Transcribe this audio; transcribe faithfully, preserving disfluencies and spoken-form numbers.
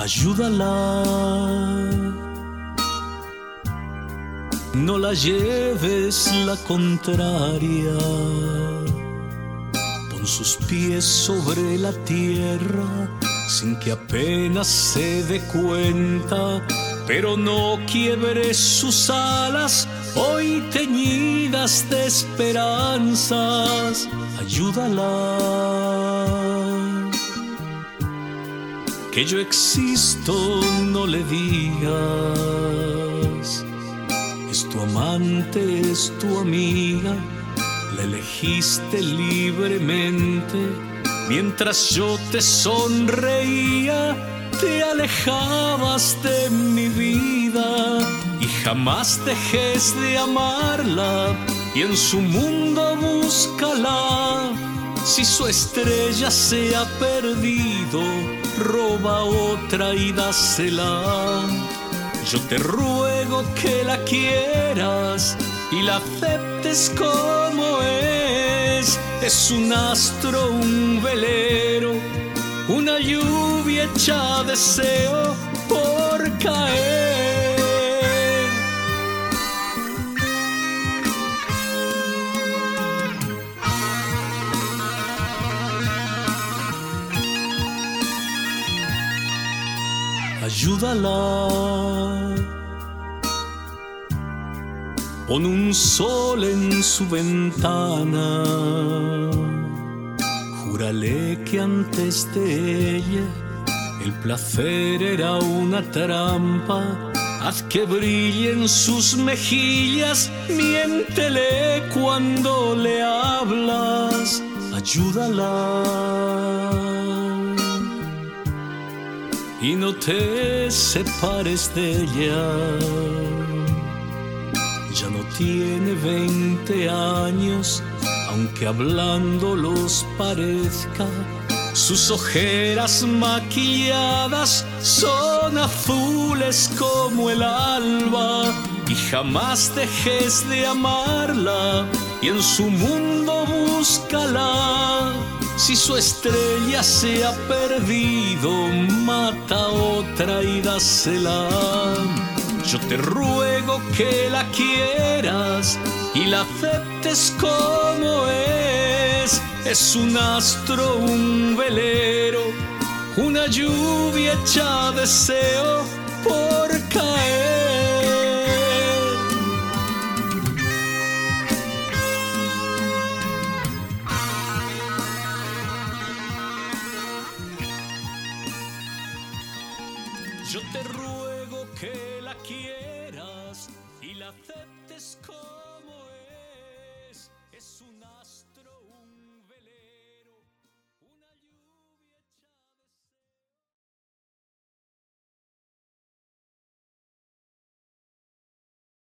ayúdala, no la lleves la contraria, pon sus pies sobre la tierra sin que apenas se dé cuenta, pero no quiebres sus alas hoy teñidas de esperanzas, ayúdala. Que yo existo no le digas, es tu amante, es tu amiga, la elegiste libremente. Mientras yo te sonreía, te alejabas de mi vida, y jamás dejes de amarla, y en su mundo búscala. Si su estrella se ha perdido, roba otra y dásela. Yo te ruego que la quieras y la aceptes como es. Es un astro, un velero, una lluvia hecha deseo por caer. Ayúdala, pon un sol en su ventana, júrale que antes de ella el placer era una trampa. Haz que brillen sus mejillas, miéntele cuando le hablas, ayúdala. Y no te separes de ella, ya no tiene veinte años, aunque hablando los parezca. Sus ojeras maquilladas son azules como el alba, y jamás dejes de amarla, y en su mundo búscala. Si su estrella se ha perdido, mata otra y dásela. Yo te ruego que la quieras y la aceptes como es. Es un astro, un velero, una lluvia hecha deseo por caer. Yo te ruego que la quieras y la aceptes como